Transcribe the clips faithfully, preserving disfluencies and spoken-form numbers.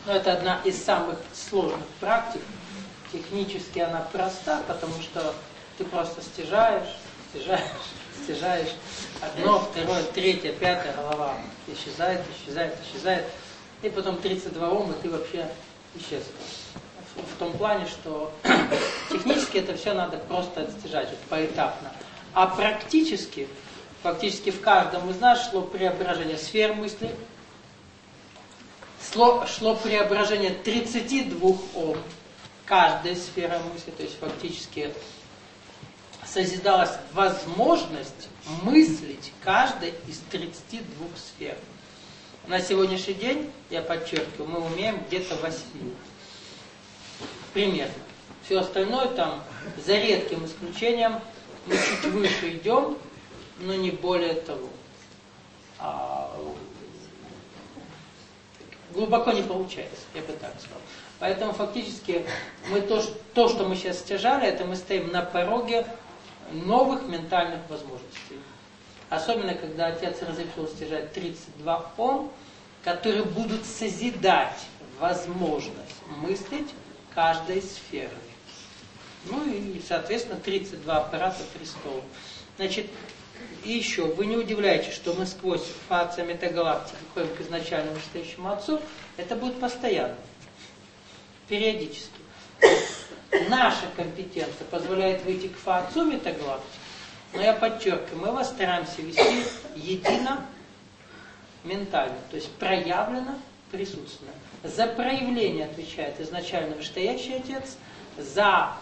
Но это одна из самых сложных практик. Технически она проста, потому что ты просто стяжаешь, стяжаешь, стяжаешь. Одно, второе, третье, пятое, голова исчезает, исчезает, исчезает. И потом тридцать два ом, и ты вообще исчез. В том плане, что технически это все надо просто отстяжать, вот, поэтапно. А практически, фактически в каждом из нас шло преображение сфер мысли, шло, шло преображение тридцати двух ом, каждая сфера мысли, то есть фактически созидалась возможность мыслить каждой из тридцати двух сфер. На сегодняшний день, я подчеркиваю, мы умеем где-то восьми. Примерно. Все остальное там, за редким исключением, мы чуть выше идем, но не более того. А, глубоко не получается, я бы так сказал. Поэтому фактически мы то, то, что мы сейчас стяжали, это мы стоим на пороге новых ментальных возможностей. Особенно, когда Отец разрешил стяжать тридцать два ом, которые будут созидать возможность мыслить каждой сферой. Ну и, соответственно, тридцать два аппарата престола. Значит, и еще, вы не удивляйтесь, что мы сквозь фация метагалактики ходим к изначальному вышестоящему Отцу, это будет постоянно, периодически. Наша компетенция позволяет выйти к фацу метагалактики, но я подчеркиваю, мы его стараемся вести едино ментально, то есть проявлено присутственно. За проявление отвечает изначально вышестоящий Отец, за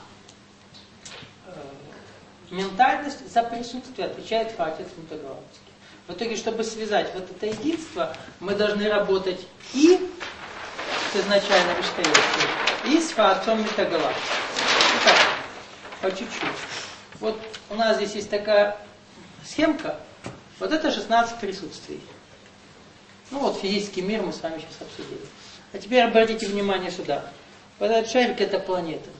э, ментальность, за присутствие отвечает Отец метагалактики. В итоге, чтобы связать вот это единство, мы должны работать и с изначально вышестоящим, и с Отцом метагалактики. Итак, по чуть-чуть. Вот у нас здесь есть такая схемка, вот это шестнадцать присутствий. Ну вот физический мир мы с вами сейчас обсудили. А теперь обратите внимание сюда. Вот этот шарик — это планета.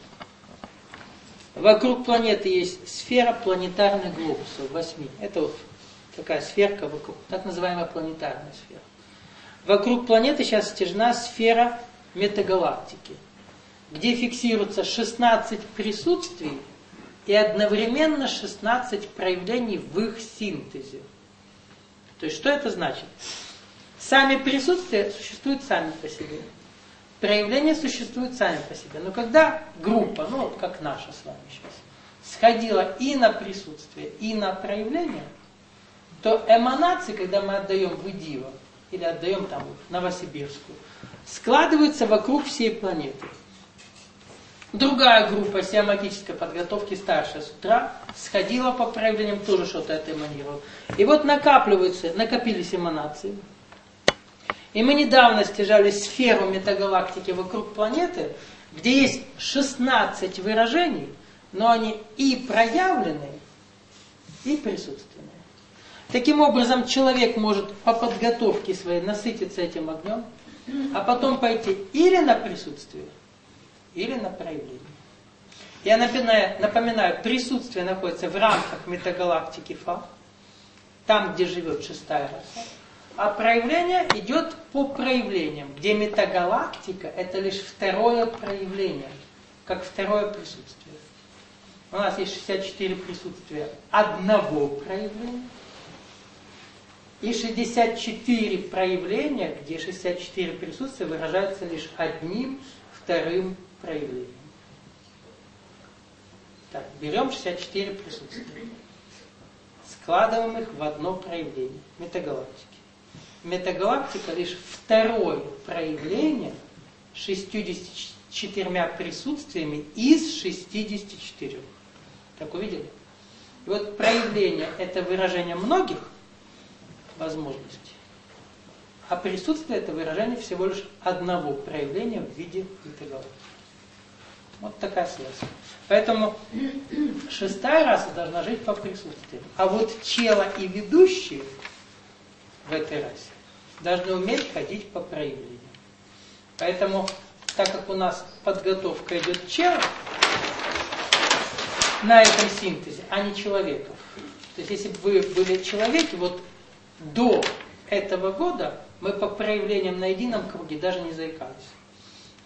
Вокруг планеты есть сфера планетарных глобусов, восьми. Это вот такая сферка вокруг, так называемая планетарная сфера. Вокруг планеты сейчас стяжена сфера метагалактики, где фиксируется шестнадцать присутствий и одновременно шестнадцать проявлений в их синтезе. То есть, что это значит? Сами присутствия существуют сами по себе. Проявления существуют сами по себе. Но когда группа, ну вот как наша с вами сейчас, сходила и на присутствие, и на проявление, то эманации, когда мы отдаем в Идиво, или отдаем там в Новосибирскую, складываются вокруг всей планеты. Другая группа сиаматической подготовки, старшая с утра, сходила по проявлениям, тоже что-то это эманировало. И вот накапливаются, накопились эманации. И мы недавно стяжали сферу метагалактики вокруг планеты, где есть шестнадцать выражений, но они и проявленные, и присутственные. Таким образом, человек может по подготовке своей насытиться этим огнем, а потом пойти или на присутствие, или на проявление. Я напоминаю, напоминаю, присутствие находится в рамках метагалактики Фа, там, где живет шестая раса. А проявление идет по проявлениям, где метагалактика — это лишь второе проявление, как второе присутствие. У нас есть шестьдесят четыре присутствия одного проявления и шестьдесят четыре проявления, где шестьдесят четыре присутствия выражаются лишь одним вторым проявлением. Так, берем шестьдесят четыре присутствия, складываем их в одно проявление метагалактики. Метагалактика лишь второе проявление шестьюдесятью четырьмя присутствиями из шестидесяти четырёх. Так увидели? И вот проявление — это выражение многих возможностей, а присутствие — это выражение всего лишь одного проявления в виде метагалактики. Вот такая связь. Поэтому шестая раса должна жить по присутствию. А вот чело и ведущие в этой расе должны уметь ходить по проявлениям. Поэтому, так как у нас подготовка идет чела на этом синтезе, а не человеков. То есть, если бы вы были человеки, вот до этого года мы по проявлениям на едином круге даже не заикались.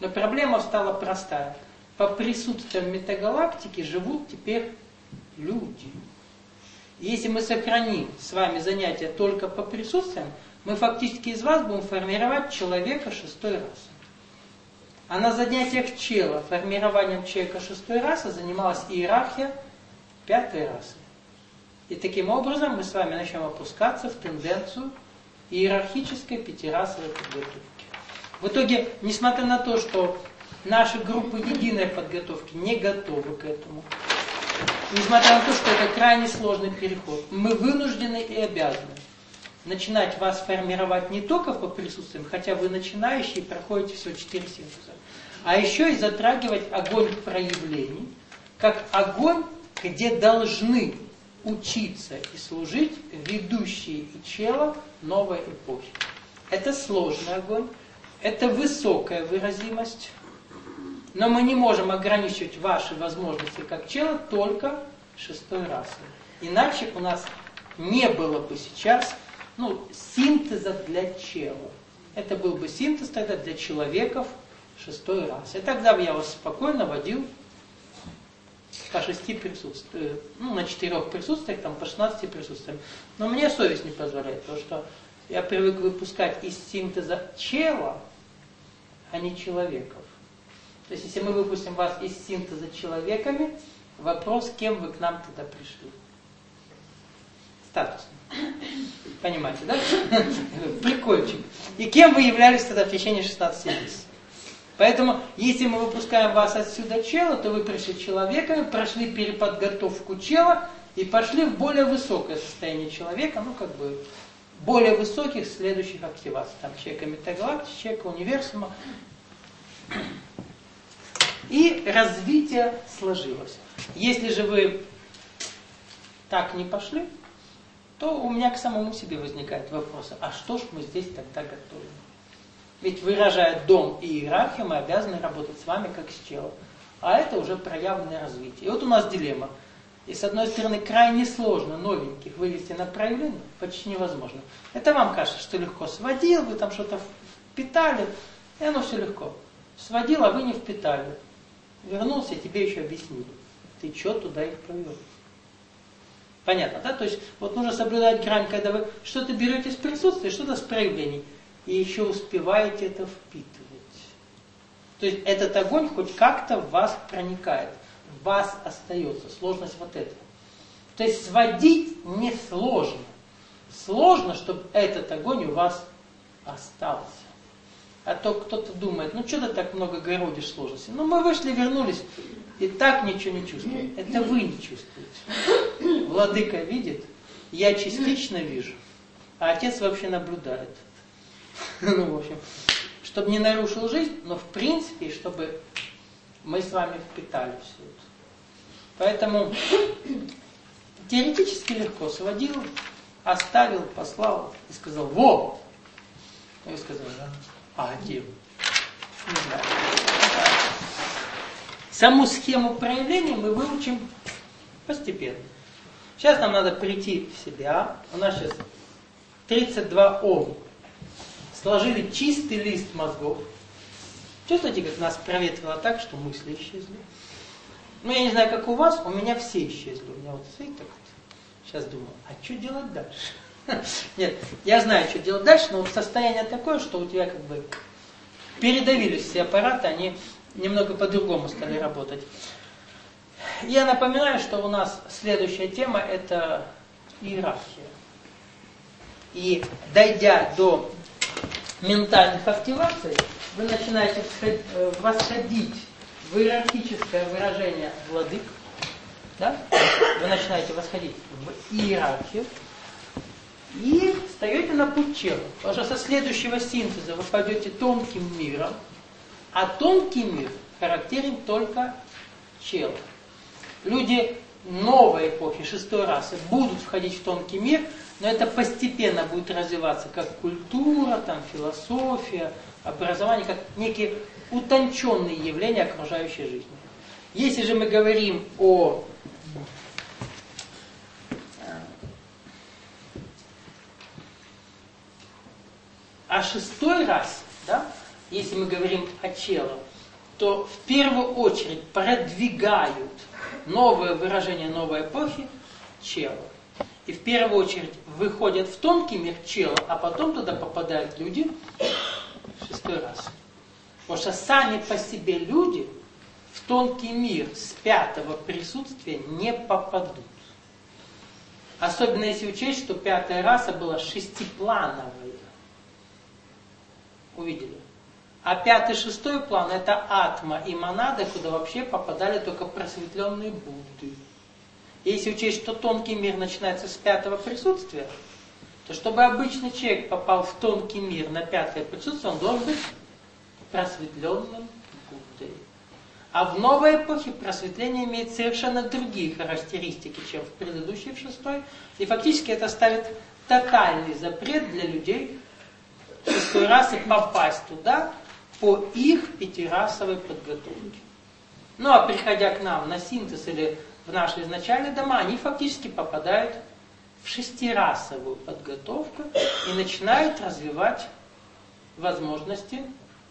Но проблема стала простая. По присутствию метагалактики живут теперь люди. И если мы сохраним с вами занятия только по присутствиям, мы фактически из вас будем формировать человека шестой расы. А на занятиях чела формированием человека шестой расы занималась иерархия пятой расы. И таким образом мы с вами начнем опускаться в тенденцию иерархической пятирасовой подготовки. В итоге, несмотря на то, что наши группы единой подготовки не готовы к этому, несмотря на то, что это крайне сложный переход, мы вынуждены и обязаны начинать вас формировать не только по присутствиям, хотя вы начинающие и проходите всего четыре синтеза, а еще и затрагивать огонь проявлений, как огонь, где должны учиться и служить ведущие и чела новой эпохи. Это сложный огонь, это высокая выразимость, но мы не можем ограничивать ваши возможности как чела только шестой расой. Иначе у нас не было бы сейчас ну, синтеза для чела. Это был бы синтез тогда для человеков шестой расы. И тогда бы я вас спокойно водил по шести присутствиям, ну, на четырех присутствиях, там, по шестнадцати присутствиям. Но мне совесть не позволяет, потому что я привык выпускать из синтеза чела, а не человеков. То есть, если мы выпустим вас из синтеза человеками, вопрос, кем вы к нам тогда пришли. Статусно. Понимаете, да? Прикольчик. И кем вы являлись тогда в течение шестнадцати месяцев? Поэтому, если мы выпускаем вас отсюда чела, то вы пришли человеками, прошли переподготовку чела и пошли в более высокое состояние человека, ну, как бы, более высоких следующих активаций. Там, человека метагалактики, человека универсума. И развитие сложилось. Если же вы так не пошли, то у меня к самому себе возникает вопрос, а что ж мы здесь тогда готовим? Ведь выражая дом и иерархию, мы обязаны работать с вами как с челом. А это уже проявленное развитие. И вот у нас дилемма. И с одной стороны, крайне сложно новеньких вывести на проявление, почти невозможно. Это вам кажется, что легко. Сводил, вы там что-то впитали, и оно все легко. Сводил, а вы не впитали. Вернулся, тебе еще объяснили. Ты что туда их провел? Понятно, да? То есть, вот нужно соблюдать грань, когда вы что-то берете с присутствия, что-то с проявлений, и еще успеваете это впитывать. То есть, этот огонь хоть как-то в вас проникает, в вас остается. Сложность вот этого. То есть, сводить несложно. Сложно, чтобы этот огонь у вас остался. А то кто-то думает, ну что ты так много городишь сложности? Ну мы вышли, вернулись, и так ничего не чувствуем. Это вы не чувствуете. Владыка видит, я частично вижу, а отец вообще наблюдает. Ну, в общем, чтобы не нарушил жизнь, но в принципе, чтобы мы с вами впитали все это. Поэтому теоретически легко сводил, оставил, послал и сказал, во! И сказал, да. А где? Не знаю. Саму схему проявления мы выучим постепенно. Сейчас нам надо прийти в себя. У нас сейчас тридцать два ом. Сложили чистый лист мозгов. Чувствуете, как нас проветрило так, что мысли исчезли? Ну, я не знаю, как у вас, у меня все исчезли. У меня вот стоит так вот. Сейчас думаю, а что делать дальше? Нет, я знаю, что делать дальше, но вот состояние такое, что у тебя как бы передавились все аппараты, они немного по-другому стали работать. Я напоминаю, что у нас следующая тема – это иерархия. И дойдя до ментальных активаций, вы начинаете восходить в иерархическое выражение владык. Да? Вы начинаете восходить в иерархию. И встаете на путь чела. Потому что со следующего синтеза вы пойдете тонким миром, а тонкий мир характерен только челу. Люди новой эпохи, шестой расы, будут входить в тонкий мир, но это постепенно будет развиваться как культура, там, философия, образование, как некие утонченные явления окружающей жизни. Если же мы говорим о А шестой раз, да, если мы говорим о чело, что в первую очередь продвигают новое выражение новой эпохи чела. И в первую очередь выходят в тонкий мир чела, а потом туда попадают люди шестой расы. Потому что сами по себе люди в тонкий мир с пятого присутствия не попадут. Особенно если учесть, что пятая раса была шестиплановая. Увидели? А пятый, шестой план — это атма и монада, куда вообще попадали только просветленные Будды. Если учесть, что тонкий мир начинается с пятого присутствия, то чтобы обычный человек попал в тонкий мир на пятое присутствие, он должен быть просветленным Буддой. А в новой эпохе просветление имеет совершенно другие характеристики, чем в предыдущей, в шестой. И фактически это ставит тотальный запрет для людей шестой расы попасть туда по их пятирасовой подготовке. Ну а приходя к нам на синтез или в наши изначальные дома, они фактически попадают в шестирасовую подготовку и начинают развивать возможности,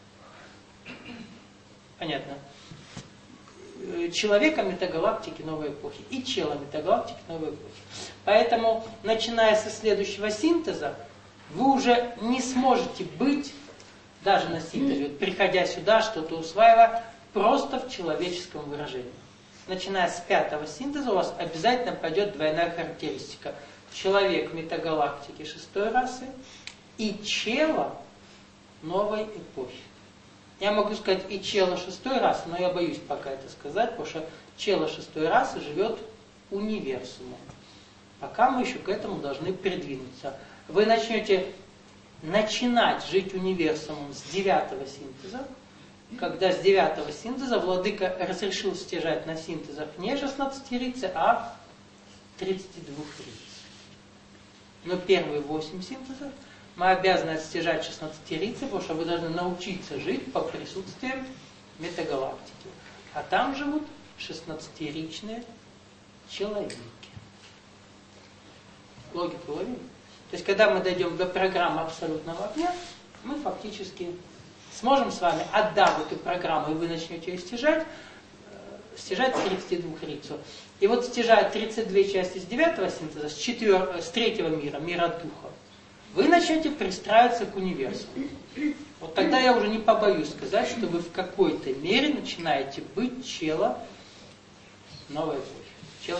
понятно, человека метагалактики новой эпохи и чела метагалактики новой эпохи. Поэтому, начиная со следующего синтеза, вы уже не сможете быть, даже на синтезе, вот, приходя сюда, что-то усваивая, просто в человеческом выражении. Начиная с пятого синтеза у вас обязательно пойдет двойная характеристика. Человек метагалактики шестой расы и чела новой эпохи. Я могу сказать и чела шестой расы, но я боюсь пока это сказать, потому что чела шестой расы живет универсумом. Пока мы еще к этому должны придвинуться. Вы начнете начинать жить универсумом с девятого синтеза, когда с девятого синтеза владыка разрешил стяжать на синтезах не шестнадцатирицы, а тридцати двухрицы. Но первые восемь синтезов мы обязаны отстяжать шестнадцатирицы, потому что вы должны научиться жить по присутствиям метагалактики. А там живут шестнадцатиричные человеки. Логику ловим? То есть, когда мы дойдем до программы абсолютного огня, мы фактически сможем с вами, отдав эту программу, и вы начнете ее стяжать, стяжать тридцатидвухрицу. И вот стяжая тридцать две части с девятого синтеза, с, четвер... с третьего мира, мира духа, вы начнете пристраиваться к универсуму. Вот тогда я уже не побоюсь сказать, что вы в какой-то мере начинаете быть чела новой эпохи. Чела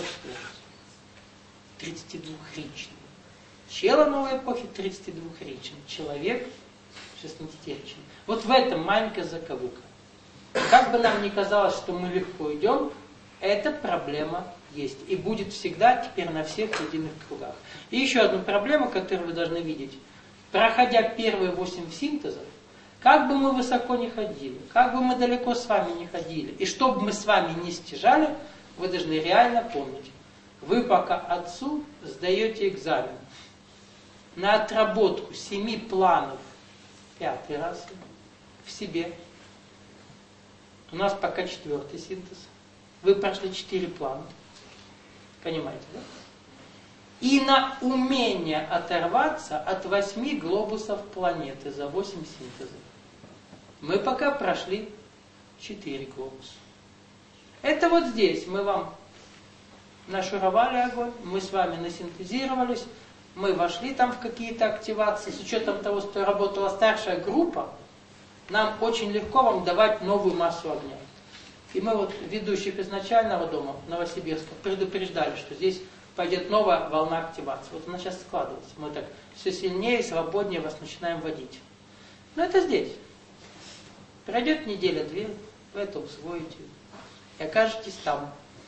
тридцатидвухричный. Чела новой эпохи тридцатидвухричный. Человек шестнадцатиричный. Вот в этом маленькая заковыка. Как бы нам ни казалось, что мы легко идем, эта проблема есть. И будет всегда теперь на всех единых кругах. И еще одну проблему, которую вы должны видеть. Проходя первые восемь синтезов, как бы мы высоко ни ходили, как бы мы далеко с вами не ходили, и что бы мы с вами не стяжали, вы должны реально помнить. Вы пока отцу сдаете экзамен на отработку семи планов пятой расы в себе. У нас пока четвертый синтез. Вы прошли четыре плана. Понимаете, да? И на умение оторваться от восьми глобусов планеты за восемь синтезов. Мы пока прошли четыре глобуса. Это вот здесь мы вам нашуровали огонь, мы с вами насинтезировались, мы вошли там в какие-то активации, с учетом того, что работала старшая группа, нам очень легко вам давать новую массу огня. И мы вот, ведущих изначального дома Новосибирска, предупреждали, что здесь пойдет новая волна активации. Вот она сейчас складывается. Мы так все сильнее и свободнее вас начинаем водить. Но это здесь. Пройдет неделя-две, вы это усвоите. И окажетесь там.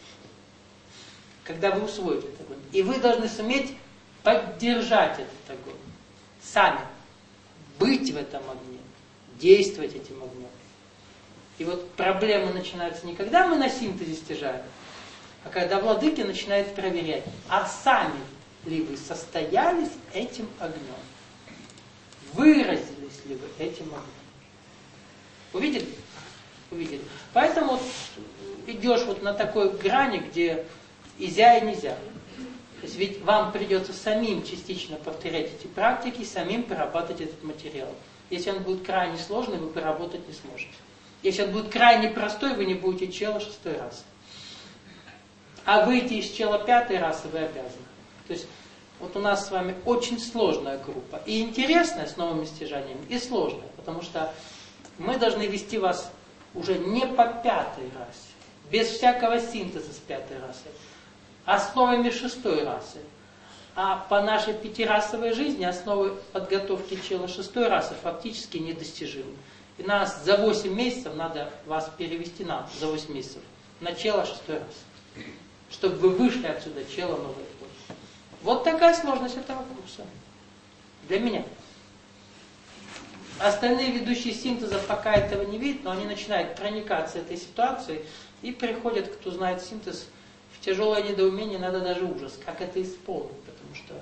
Когда вы усвоите этот огонь. И вы должны суметь поддержать этот огонь. Сами. Быть в этом огне. Действовать этим огнем. И вот проблемы начинаются не когда мы на синтезе стяжаем, а когда владыки начинают проверять, а сами ли вы состоялись этим огнем? Выразились ли вы этим огнем? Увидели? Увидели. Поэтому вот идешь вот на такой грани, где изя и нельзя. То есть ведь вам придется самим частично повторять эти практики, самим прорабатывать этот материал. Если он будет крайне сложный, вы проработать не сможете. Если он будет крайне простой, вы не будете чела шестой раз. А выйти из чела пятой расы вы обязаны. То есть вот у нас с вами очень сложная группа. И интересная с новыми стяжаниями, и сложная. Потому что мы должны вести вас уже не по пятой расе, без всякого синтеза с пятой расой, основами шестой расы. А по нашей пятирасовой жизни основы подготовки чела шестой расы фактически недостижимы. И нас за восемь месяцев надо вас перевести на за восемь месяцев на чела шестой расы, чтобы вы вышли отсюда чела новой эпохи. Вот такая сложность этого курса. Для меня. Остальные ведущие синтеза пока этого не видят, но они начинают проникаться этой ситуацией и приходят, кто знает синтез, в тяжелое недоумение, надо даже ужас, как это исполнить, потому что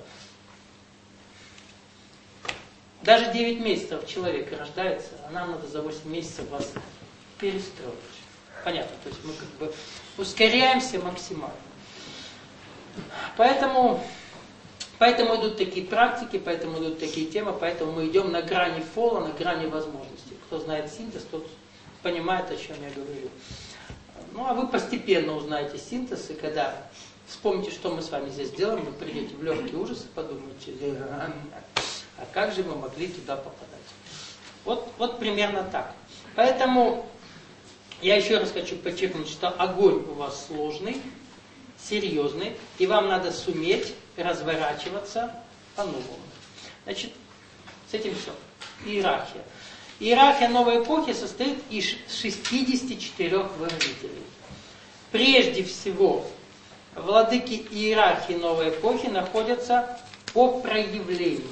даже девять месяцев человек рождается, а нам надо за восемь месяцев вас перестроить. Понятно, то есть мы как бы ускоряемся максимально. Поэтому, поэтому идут такие практики, поэтому идут такие темы, поэтому мы идем на грани фола, на грани возможностей. Кто знает синтез, тот понимает, о чем я говорю. Ну, а вы постепенно узнаете синтез, и когда вспомните, что мы с вами здесь делаем, вы придете в легкий ужас и подумаете, а как же мы могли туда попадать? Вот, вот примерно так. Поэтому я еще раз хочу подчеркнуть, что огонь у вас сложный, серьезный, и вам надо суметь разворачиваться по-новому. Значит, с этим все. Иерархия. Иерархия новой эпохи состоит из шестидесяти четырёх выразителей. Прежде всего, владыки иерархии новой эпохи находятся по проявлениям.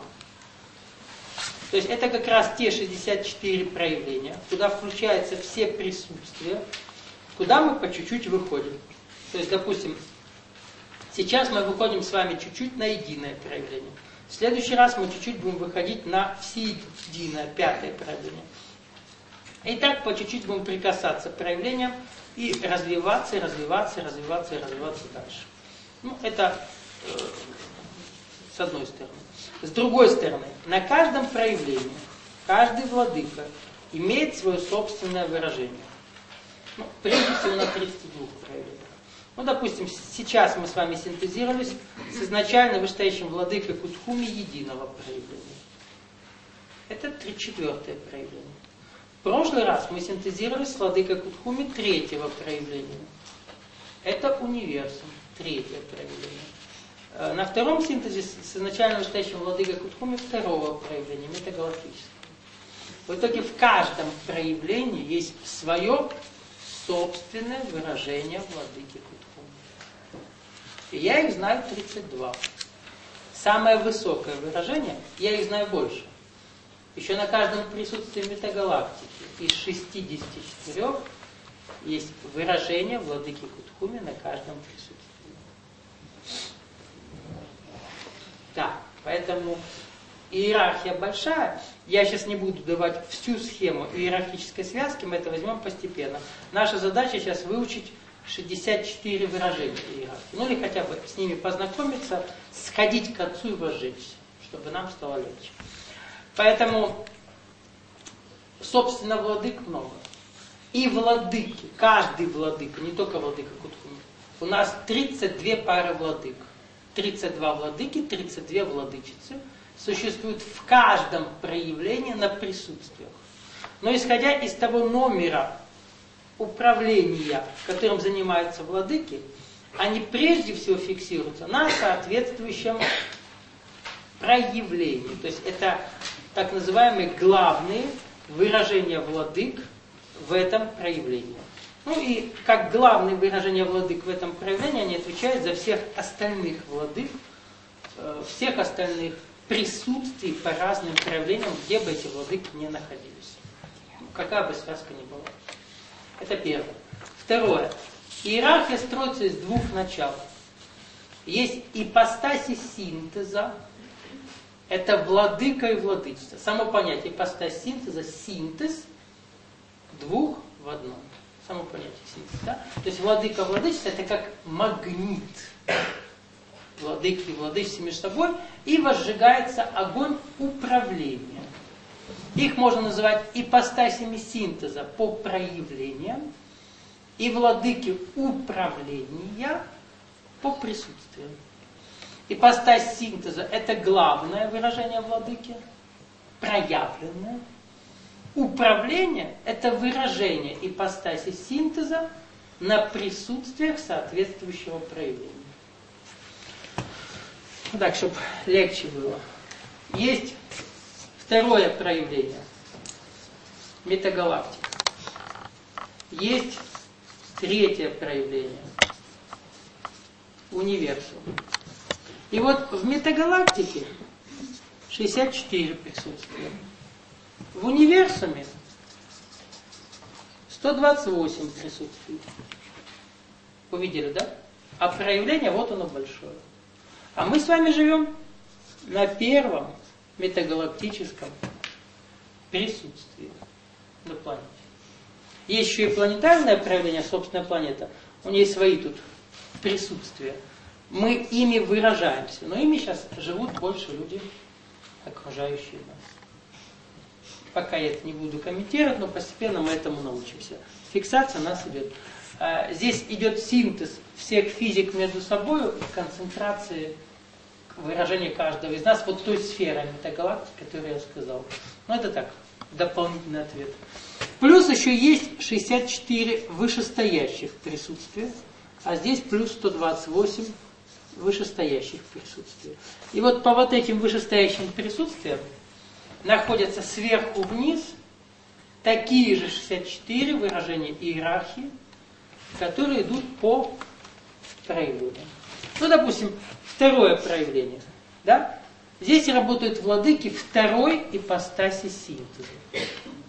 То есть это как раз те шестьдесят четыре проявления, куда включаются все присутствия, куда мы по чуть-чуть выходим. То есть, допустим, сейчас мы выходим с вами чуть-чуть на единое проявление. В следующий раз мы чуть-чуть будем выходить на всеединое, пятое проявление. И так по чуть-чуть будем прикасаться к проявлениям и развиваться, развиваться, развиваться и развиваться дальше. Ну, это э, с одной стороны. С другой стороны, на каждом проявлении, каждый владыка имеет свое собственное выражение. Ну, прежде всего на тридцати двух проявлениях. Ну, допустим, сейчас мы с вами синтезировались с изначально вышестоящим владыкой Кутхуми единого проявления. Это тридцать четвёртое проявление. В прошлый раз мы синтезировались с владыкой Кутхуми третьего проявления. Это универсум, третье проявление. На втором синтезе с изначально вышестоящим владыкой Кутхуми второго проявления, метагалактического. В итоге в каждом проявлении есть свое собственное выражение владыки Кутхуми. И я их знаю тридцать два. Самое высокое выражение, я их знаю больше. Еще на каждом присутствии метагалактики из шестидесяти четырёх есть выражение владыки Кутхуми на каждом присутствии. Да, поэтому иерархия большая. Я сейчас не буду давать всю схему иерархической связки, мы это возьмем постепенно. Наша задача сейчас выучить шестьдесят четыре выражения иерархии. Ну или хотя бы с ними познакомиться, сходить к отцу и возжечься, чтобы нам стало легче. Поэтому, собственно, владык много. И владыки, каждый владыка, не только владыка Кутхуми. У нас тридцать две пары владык. тридцать два владыки, тридцать две владычицы существуют в каждом проявлении на присутствиях. Но исходя из того номера управления, которым занимаются владыки, они прежде всего фиксируются на соответствующем проявлении. То есть это так называемые главные выражения владык в этом проявлении. Ну и как главные выражения владык в этом проявлении, они отвечают за всех остальных владык, всех остальных присутствий по разным проявлениям, где бы эти владыки не находились. Ну, какая бы связка ни была. Это первое. Второе. Иерархия строится из двух начал. Есть ипостаси синтеза. Это владыка и владычество. Само понятие ипостась синтеза, синтез двух в одном. Само понятие синтез. Да? То есть владыка и владычество это как магнит. Владыки и владычество между собой. И возжигается огонь управления. Их можно называть ипостасями синтеза по проявлениям и владыки управления по присутствию. Ипостась синтеза – это главное выражение владыки, проявленное. Управление – это выражение ипостаси синтеза на присутствиях соответствующего проявления. Так, чтобы легче было. Есть второе проявление – метагалактика. Есть третье проявление – универсум. И вот в метагалактике шестьдесят четыре присутствия. В универсуме сто двадцать восемь присутствует. Увидели, да? А проявление вот оно большое. А мы с вами живем на первом метагалактическом присутствии на планете. Есть еще и планетарное проявление, собственная планета. У нее свои тут присутствия. Мы ими выражаемся, но ими сейчас живут больше люди, окружающие нас. Пока я это не буду комментировать, но постепенно мы этому научимся. Фиксация нас идет. Здесь идет синтез всех физик между собой, концентрации выражения каждого из нас вот той сферы метагалактики, которую я сказал. Но это так, дополнительный ответ. Плюс еще есть шестьдесят четыре вышестоящих присутствия, а здесь плюс сто двадцать восемь вышестоящих присутствия. И вот по вот этим вышестоящим присутствиям находятся сверху вниз такие же шестьдесят четыре выражения иерархии, которые идут по проявлениям. Ну, допустим, второе проявление. Да? Здесь работают владыки второй ипостаси синтеза.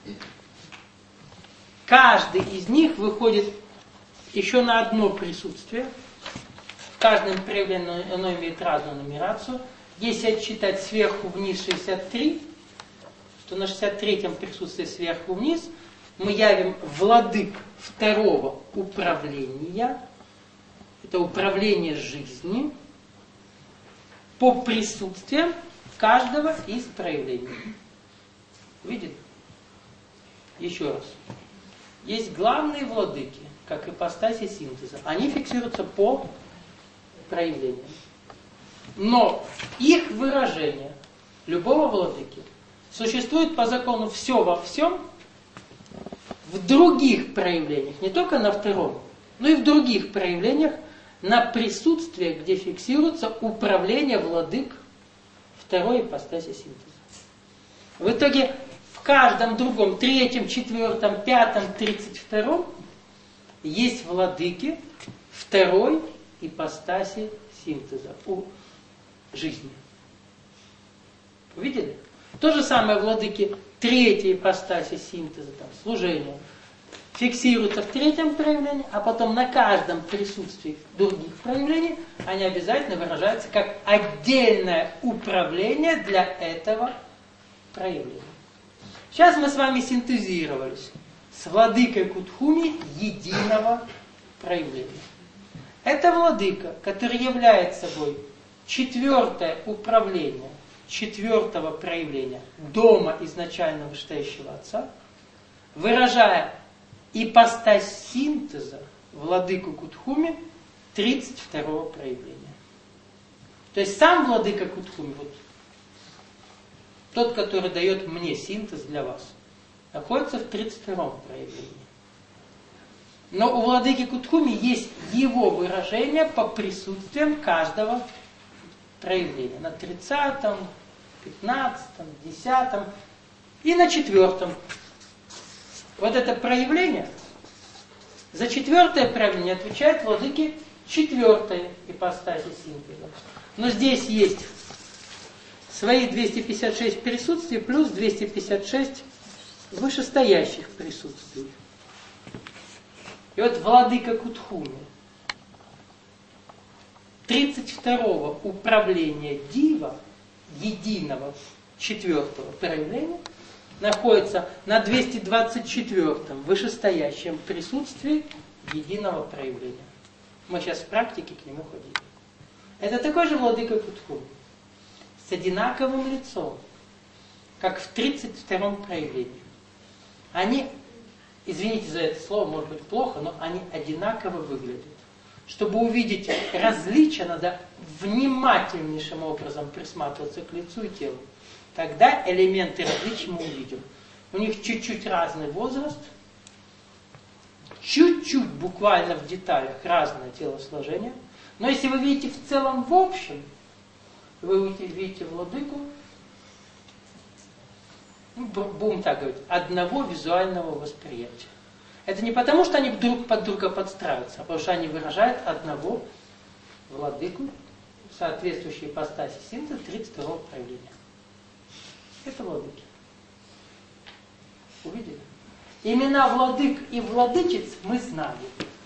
Каждый из них выходит еще на одно присутствие. В каждом проявлении оно имеет разную нумерацию. Если отсчитать сверху вниз шестьдесят три, то на шестьдесят третьем присутствии сверху вниз мы явим владык второго управления. Это управление жизнью по присутствиям каждого из проявлений. Видите? Еще раз. Есть главные владыки, как ипостаси синтеза. Они фиксируются по проявлениям. Но их выражение любого владыки существует по закону все во всем в других проявлениях, не только на втором, но и в других проявлениях на присутствие, где фиксируется управление владык второй ипостаси синтеза. В итоге в каждом другом, третьем, четвертом, пятом, тридцать втором есть владыки второй ипостаси синтеза у жизни. Увидели? То же самое владыки третьей ипостаси синтеза, там, служения, фиксируются в третьем проявлении, а потом на каждом присутствии других проявлений они обязательно выражаются как отдельное управление для этого проявления. Сейчас мы с вами синтезировались с владыкой Кутхуми единого проявления. Это владыка, который является собой четвертое управление четвертого проявления дома изначально вышестоящего Отца, выражая ипостась синтеза владыку Кутхуми тридцать второго проявления. То есть сам владыка Кутхуми, вот, тот, который дает мне синтез для вас, находится в тридцать втором проявлении. Но у владыки Кутхуми есть его выражение по присутствиям каждого проявления. На тридцатом, пятнадцатом, десятом и на четвертом. Вот это проявление, за четвертое проявление отвечает владыки четвертой ипостаси синтеза. Но здесь есть свои двести пятьдесят шесть присутствий плюс двести пятьдесят шесть вышестоящих присутствий. И вот владыка Кутхуми тридцать второго управления Дива, единого четвертого проявления, находится на двести двадцать четвёртом вышестоящем присутствии единого проявления. Мы сейчас в практике к нему ходим. Это такой же владыка Кутхуми с одинаковым лицом, как в тридцать втором проявлении. Они, извините за это слово, может быть плохо, но они одинаково выглядят. Чтобы увидеть различия, надо внимательнейшим образом присматриваться к лицу и телу. Тогда элементы различия мы увидим. У них чуть-чуть разный возраст, чуть-чуть буквально в деталях разное телосложение. Но если вы видите в целом в общем, вы видите владыку, ну, будем так говорить, одного визуального восприятия. Это не потому, что они друг под друга подстраиваются, а потому что они выражают одного владыку, соответствующей ипостаси синтеза тридцать второго проявления. Это владыки. Увидели? Имена владык и владычиц мы знали.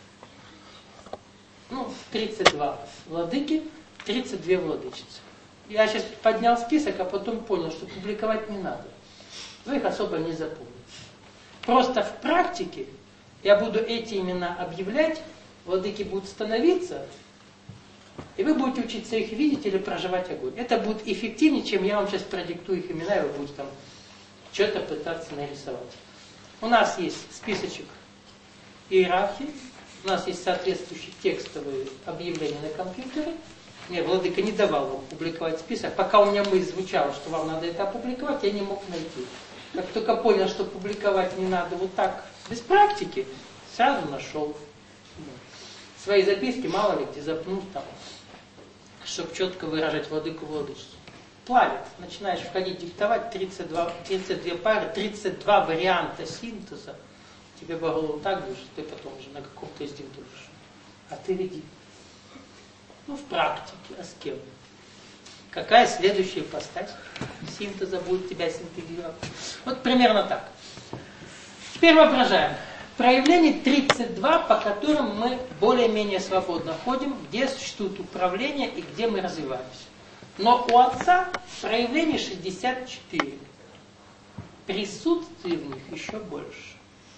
Ну, тридцать два владыки, тридцать две владычицы. Я сейчас поднял список, а потом понял, что публиковать не надо. Вы их особо не запомните. Просто в практике я буду эти имена объявлять, владыки будут становиться, и вы будете учиться их видеть или проживать огонь. Это будет эффективнее, чем я вам сейчас продиктую их имена, и вы будете там что-то пытаться нарисовать. У нас есть списочек иерархии, у нас есть соответствующие текстовые объявления на компьютере. Мне владыка не давал вам публиковать список. Пока у меня мысль звучала, что вам надо это опубликовать, я не мог найти. Как только понял, что публиковать не надо вот так, без практики, сразу нашел. Свои записки, мало ли где запнул там, чтобы четко выражать владыку владычеству. Плавит. Начинаешь входить, диктовать тридцать два, тридцать две пары, тридцать два варианта синтеза. Тебе по голову так будет, что ты потом уже на каком-то из них душишь. А ты веди. Ну, в практике, а с кем? Какая следующая ипостась синтеза будет тебя синтезировать? Вот примерно так. Теперь воображаем. Проявлений тридцать два, по которым мы более-менее свободно ходим, где существует управление и где мы развиваемся. Но у Отца проявлений шестьдесят четыре. Присутствие в них еще больше.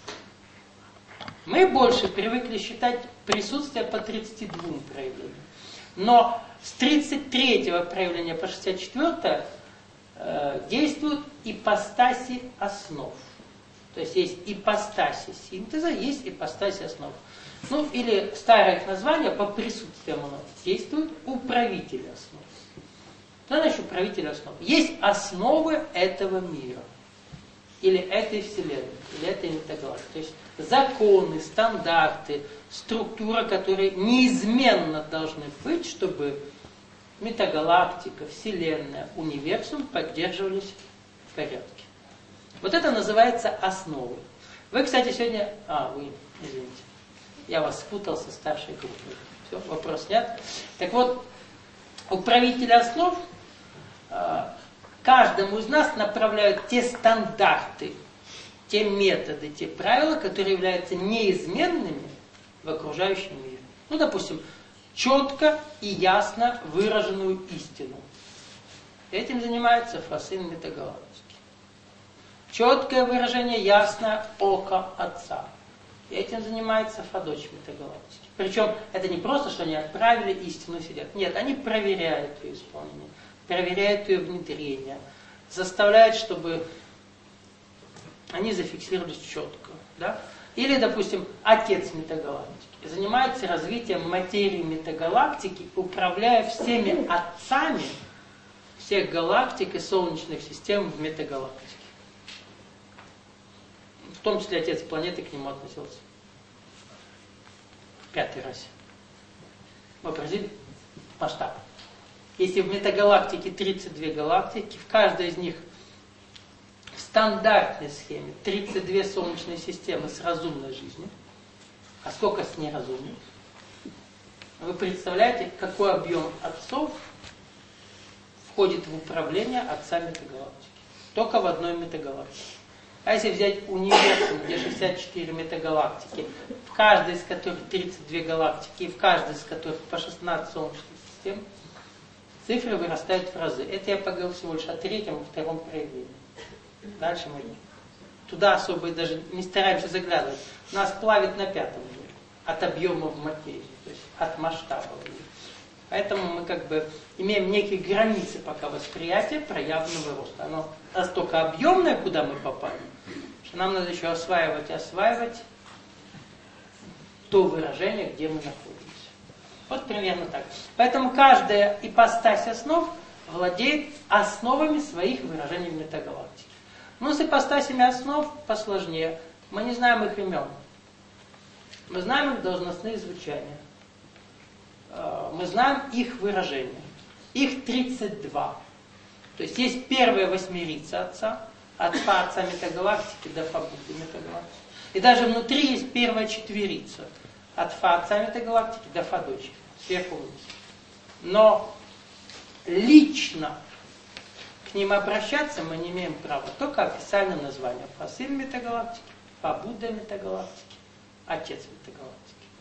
Мы больше привыкли считать присутствие по тридцати двум проявлениям. Но с тридцать третьего проявления по шестьдесят четвёртое э, действуют ипостаси основ. То есть есть ипостаси синтеза, есть ипостаси основ. Ну или старое их название по присутствиям оно действует управители основ. Что значит управители основ? Есть основы этого мира. Или этой вселенной, или этой метагалактики. То есть законы, стандарты, структура, которые неизменно должны быть, чтобы метагалактика, вселенная, универсум поддерживались в порядке. Вот это называется основой. Вы, кстати, сегодня... А, вы, извините. Я вас спутал со старшей группой. Все, вопрос снят. Так вот, управители основ каждому из нас направляют те стандарты, те методы, те правила, которые являются неизменными в окружающем мире. Ну, допустим, четко и ясно выраженную истину. Этим занимается Фасин метагалактики. Четкое выражение, ясное око Отца. Этим занимается Фадоч метагалактики. Причем это не просто, что они отправили истину и сидят. Нет, они проверяют ее исполнение, проверяют ее внедрение, заставляют, чтобы они зафиксировались четко. Да? Или, допустим, Отец метагалактики занимается развитием материи метагалактики, управляя всеми отцами всех галактик и солнечных систем в метагалактике. В том числе Отец планеты к нему относился. В пятой расе. Вообразили масштаб. Если в метагалактике тридцать две галактики, в каждой из них в стандартной схеме тридцать две солнечные системы с разумной жизнью, а сколько с неразумной? Вы представляете, какой объем отцов входит в управление отца метагалактики? Только в одной метагалактике. А если взять универсум, где шестьдесят четыре метагалактики, в каждой из которых тридцать две галактики, и в каждой из которых по шестнадцать солнечных систем, цифры вырастают в разы. Это я поговорил всего лишь о третьем и втором проявлении. Дальше мы туда особо и даже не стараемся заглядывать. Нас плавит на пятом мире. От объемов материи, то есть от масштаба. Поэтому мы как бы имеем некие границы пока восприятия проявленного роста. Оно настолько объемное, куда мы попали, что нам надо еще осваивать, осваивать то выражение, где мы находимся. Вот примерно так. Поэтому каждая ипостась основ владеет основами своих выражений в метагалактике. Но с ипостасями основ посложнее. Мы не знаем их имен. Мы знаем их должностные звучания. Мы знаем их выражения. Их тридцать два. То есть есть первая восьмерица Отца, от Фа Отца метагалактики до Фа Будды метагалактики. И даже внутри есть первая четверица, от Фа Отца метагалактики до Фа Дочери, сверху вниз. Но лично к ним обращаться мы не имеем права, только официальным названием. Фа Сын метагалактики, Фа Будда метагалактики, Отец метагалактики.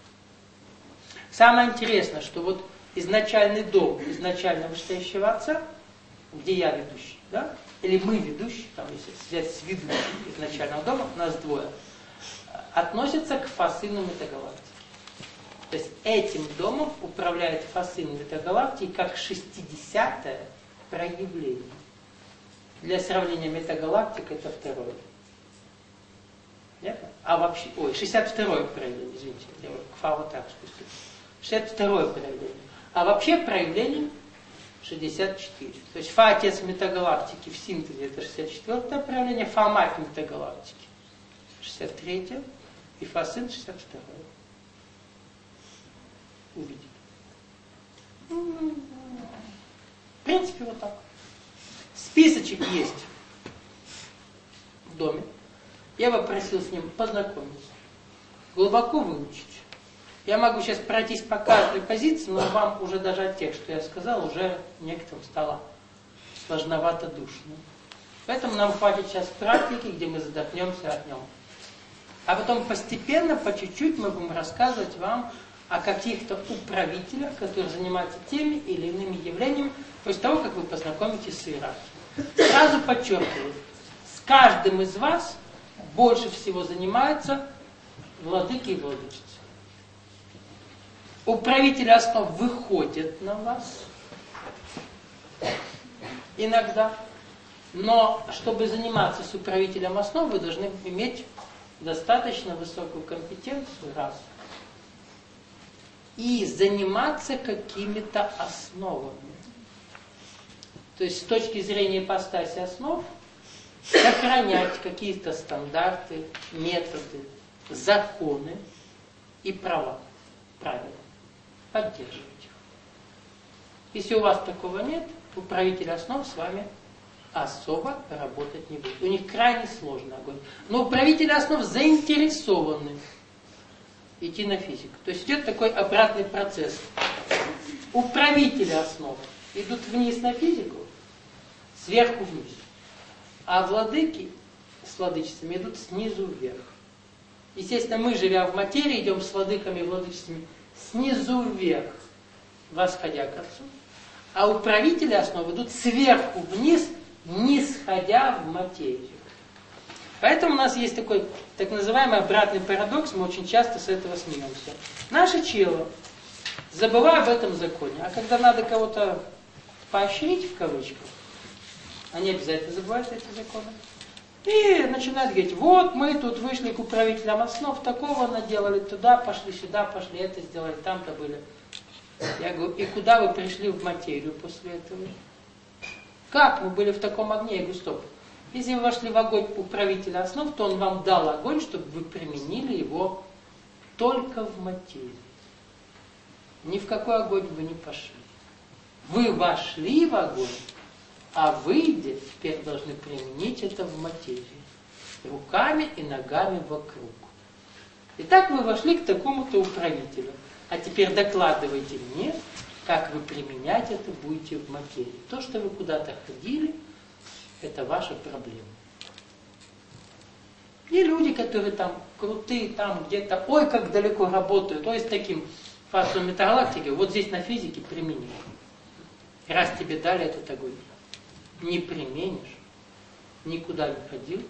Самое интересное, что вот изначальный дом изначально вышестоящего Отца, где я ведущий, да, или мы ведущие, там если связь с ведущим изначального дома, нас двое, относится к Фа Сыну метагалактики. То есть этим домом управляет Фа Сын метагалактики как шестидесятое проявление. Для сравнения, метагалактика это второе. Понятно? А вообще, ой, шестьдесят второе проявление, извините, я к Фа вот так спустил. шестьдесят второе проявление. А вообще проявление шестьдесят четыре. То есть Фа Отец метагалактики в синтезе это шестьдесят четвёртое проявление, Фа Мать метагалактики шестьдесят третье и Фа Сын шестьдесят второе. Увидели. В принципе, вот так. Списочек есть в доме. Я бы просил с ним познакомиться, глубоко выучить. Я могу сейчас пройтись по каждой позиции, но вам уже даже от тех, что я сказал, уже некоторым стало сложновато душно. Поэтому нам хватит сейчас практики, где мы задохнемся от него. А потом постепенно, по чуть-чуть мы будем рассказывать вам о каких-то управителях, которые занимаются теми или иными явлениями, после того, как вы познакомитесь с иерархией. Сразу подчеркиваю, с каждым из вас больше всего занимаются владыки и владычицы. Управители основ выходят на вас иногда, но чтобы заниматься с управителем основ, вы должны иметь достаточно высокую компетенцию, раз, и заниматься какими-то основами. То есть с точки зрения ипостаси основ, сохранять какие-то стандарты, методы, законы и права, правила. Поддерживать их. Если у вас такого нет, управитель основ с вами особо работать не будет. У них крайне сложный огонь. Но управители основ заинтересованы идти на физику. То есть идет такой обратный процесс. Управители основ идут вниз на физику, сверху вниз. А владыки с владычествами идут снизу вверх. Естественно, мы, живя в материи, идем с владыками и владычествами снизу вверх, восходя к Отцу. А управители основ идут сверху вниз, не сходя в материю. Поэтому у нас есть такой так называемый обратный парадокс, мы очень часто с этого смеемся. Наше чело, забывая об этом законе, а когда надо кого-то поощрить, в кавычках, они обязательно забывают эти законы, и начинают говорить, вот мы тут вышли к управителям основ, такого наделали, туда пошли, сюда пошли, это сделали, там-то были. Я говорю, и куда вы пришли в материю после этого? Как? Мы были в таком огне. Я говорю, стоп. Если вы вошли в огонь управителя основ, то он вам дал огонь, чтобы вы применили его только в материи. Ни в какой огонь вы не пошли. Вы вошли в огонь, а выйдя, теперь должны применить это в материи. Руками и ногами вокруг. Итак, вы вошли к такому-то управителю. А теперь докладывайте мне, как вы применять это будете в материи. То, что вы куда-то ходили, это ваша проблема. И люди, которые там крутые, там где-то, ой, как далеко работают, ой, с таким фасом метагалактики, вот здесь на физике примени. Раз тебе дали этот огонь, не применишь, никуда не ходил,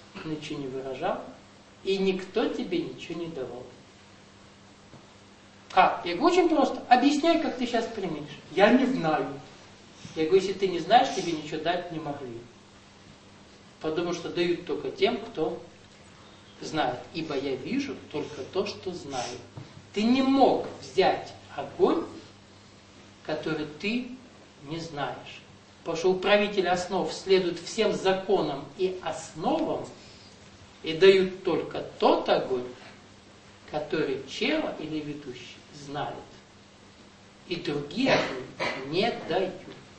ничего не выражал, и никто тебе ничего не давал. Как? Я говорю, очень просто. Объясняй, как ты сейчас применишь. Я не знаю. Я говорю, если ты не знаешь, тебе ничего дать не могли. Потому что дают только тем, кто знает. Ибо я вижу только то, что знаю. Ты не мог взять огонь, который ты не знаешь. Потому что управители основ следуют всем законам и основам и дают только тот огонь, который чело или ведущий знает. И другие огонь не дают.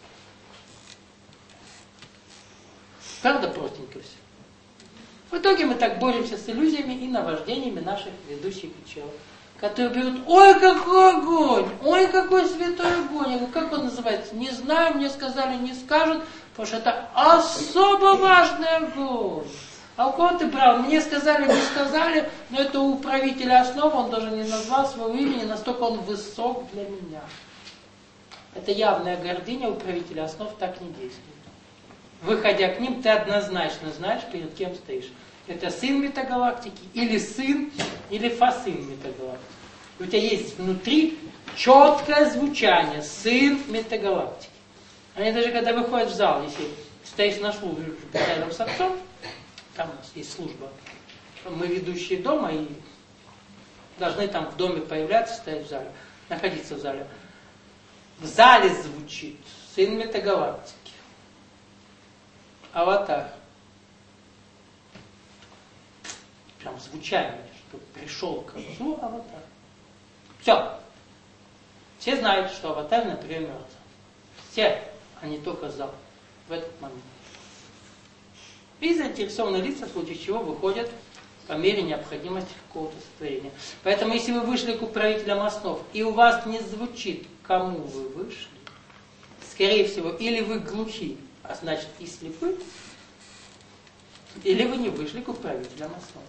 Правда, простенько все. В итоге мы так боремся с иллюзиями и наваждениями наших ведущих и челов, которые берут, ой, какой огонь, ой, какой святой огонь. Я говорю, как он называется? Не знаю, мне сказали, не скажут, потому что это особо важный огонь. А у кого ты брал? Мне сказали, не сказали, но это у управителя основы, он даже не назвал своего имени, настолько он высок для меня. Это явная гордыня, управителя основ так не действует. Выходя к ним, ты однозначно знаешь, перед кем стоишь. Это сын метагалактики, или сын, или фасын метагалактики. У тебя есть внутри четкое звучание, сын метагалактики. Они даже когда выходят в зал, если стоишь на службе рядом с отцом, там у нас есть служба, мы ведущие дома и должны там в доме появляться, стоять в зале, находиться в зале. В зале звучит сын метагалактики. Аватар. Прям звучание, что пришел к отцу аватар. Все. Все знают, что аватар на приеме отца. Все, а не только зал. В этот момент. И заинтересованные лица, в случае чего, выходят по мере необходимости какого-то сотворения. Поэтому, если вы вышли к управителям основ, и у вас не звучит, к кому вы вышли, скорее всего, или вы глухи, а значит и слепы, или вы не вышли к управителям основ.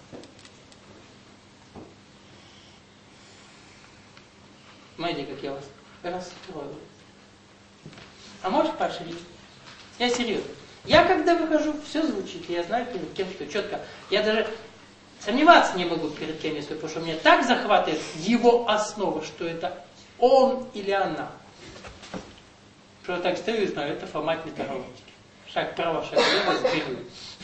Смотрите, как я вас расстроил. А можешь пошли? Я серьезно. Я когда выхожу, все звучит, и я знаю перед кем, что четко. Я даже сомневаться не могу перед кем я стою, потому что меня так захватывает его основа, что это он или она. Что я так стою и знаю, это формат метагалактики. Шаг вправо, шаг влево, вперед.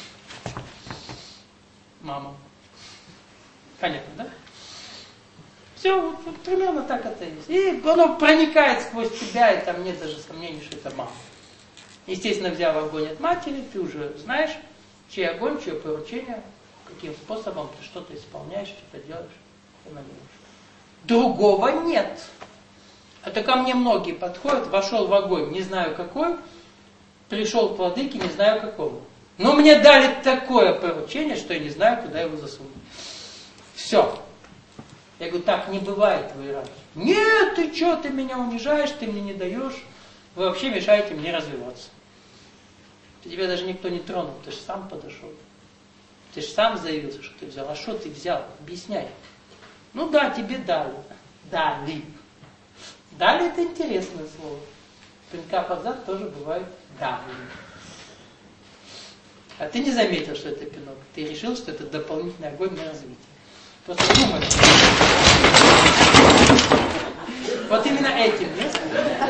Мама. Понятно, да? Все, вот, вот примерно так это и есть. И оно проникает сквозь тебя, и там нет даже сомнений, что это мама. Естественно, взяв огонь от матери, ты уже знаешь, чей огонь, чье поручение, каким способом ты что-то исполняешь, что-то делаешь, другого нет. Это ко мне многие подходят, вошел в огонь, не знаю какой, пришел к владыке, не знаю какого. Но мне дали такое поручение, что я не знаю, куда его засунуть. Все. Я говорю, так не бывает в иерархии. Нет, ты что, ты меня унижаешь, ты мне не даешь. Вы вообще мешаете мне развиваться. Тебя даже никто не тронул, ты же сам подошел. Ты же сам заявился, что ты взял. А что ты взял? Объясняй. Ну да, тебе дали. Дали. Дали это интересное слово. Пинка под зад тоже бывает дали. А ты не заметил, что это пинок. Ты решил, что это дополнительный огонь на развитие. Просто думаешь. Вот именно этим, нет?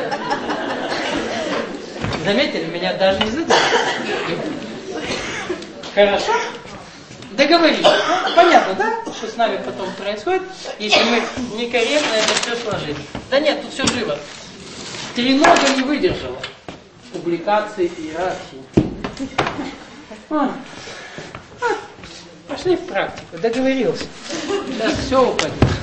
Заметили, меня даже не задали. Хорошо? Договорились. Ну, понятно, да? Что с нами потом происходит, если мы некорректно это все сложили. Да нет, тут все живо. Тренога не выдержала публикации иерархии. А, а, пошли в практику, договорился. Сейчас все упадет.